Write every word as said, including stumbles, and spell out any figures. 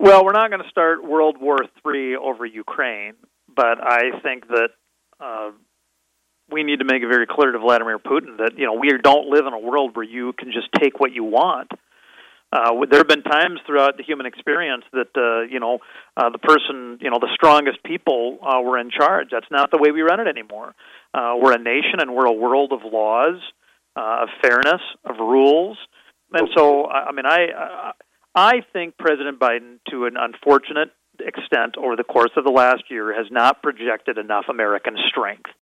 Well, we're not going to start World War Three over Ukraine, but I think that uh, we need to make it very clear to Vladimir Putin that, you know, we don't live in a world where you can just take what you want. Uh, there have been times throughout the human experience that, uh, you know, uh, the person, you know, the strongest people uh, were in charge. That's not the way we run it anymore. Uh, we're a nation and we're a world of laws, uh, of fairness, of rules. And so, I mean, I, I think President Biden, to an unfortunate extent over the course of the last year, has not projected enough American strength.